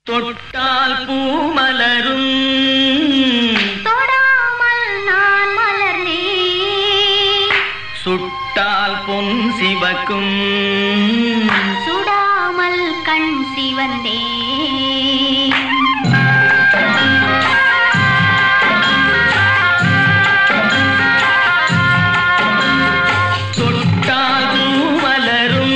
தொட்டால் பூ மலரும் தொடாமல் நான் மலர்ந்தேன். சுட்டால் பொன் சிவக்கும் சுடாமல் கண் சிவந்தேன். தொட்டால் பூ மலரும்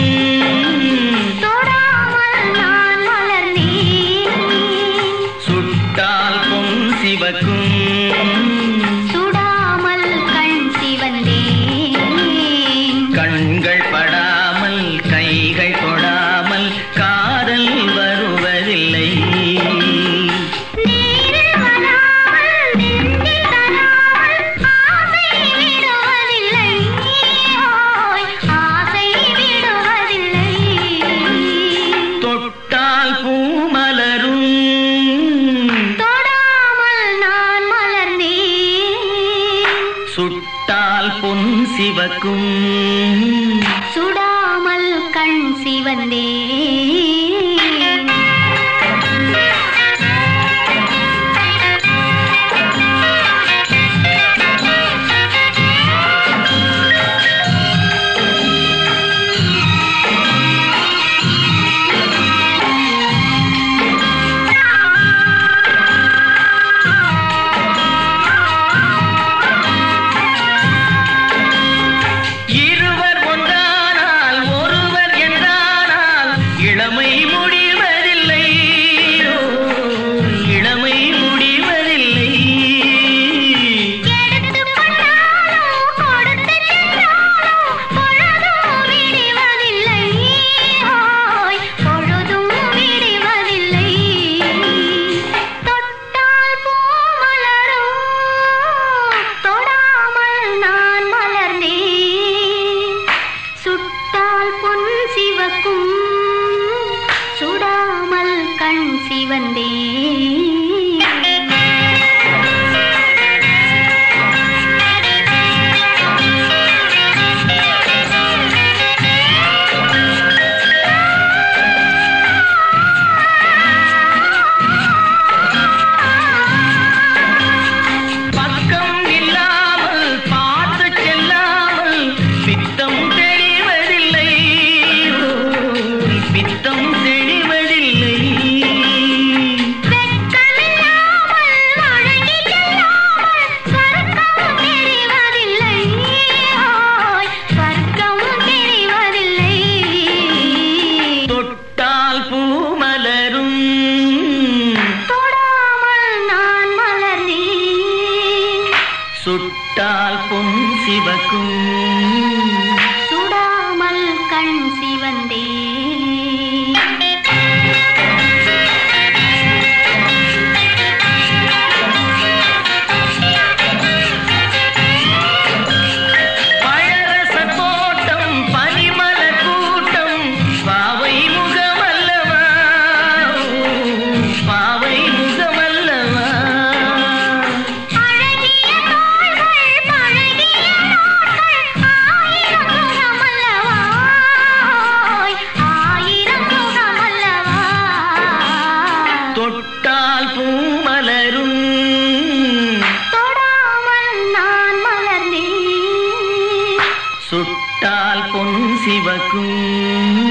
தொடாமல் நான் மலர்ந்தேன். சுட்டால் பொன் சிவக்கும் சுடாமல் கண் சிவந்தேன். கண்கள் படாமல் கைகள் தொடாமல் காதல் வருவதில்லை. நீரில் வராமல் நெஞ்சில் தராமல் ஆசை விடுவதில்லை. ஓய், ஆசை விடுவதில்லை. தொட்டால் பூ மலரும் தொடாமல் நான் மலர்ந்தேன். சுட்டால் பொன் சிவக்கும் சுடாமல் கண் சிவந்தேன். இருவர் ஒன்றானால் ஒருவர் என்றானால் இளமை முடிவதில்லை. இளமை முடிவதில்லை. எடுத்துக் கொண்டாலோ கொடுத்துச் சென்றாலோ பொழுதும் விடிவதில்லை. ஓய், பொழுதும் விடிவதில்லை. தொட்டால் பூ மலரும் தொடாமல் நான் மலர்ந்தேன். சுட்டால் பொன் சிவக்கும் சுடாமல் கண் சிவந்தேன். பக்கம் இல்லாமல் பார்த்து செல்லாமல் பித்தம் தெளிவதில்லை. பித்தம் தெளிவதில்லை. வெட்கமில்லாமல் வழங்கிச் செல்லாமல் சொர்க்கம் தெரிவதில்லை. ஓய், சொர்க்கம் தெரிவதில்லை. தொட்டால் பூ மலரும் தொடாமல் நான் மலர்ந்தேன். சுட்டால் பொன் சிவக்கும் சுடாமல் கண் சிவந்தேன். பழரச தோட்டம் பனிமல கூட்டம் பாவை முகமல்லவா. பாவை முகமல்லவா. அழகிய தோள்கள் பழகிய நாட்கள் ஆயிரம் முகமல்லவா. ஓய், ஆயிரம் முகமல்லவா. தொட்டால் பூ மலரும் தொடாமல் நான் மலர்ந்தேன். சுட்டால் பொன் சிவக்கும்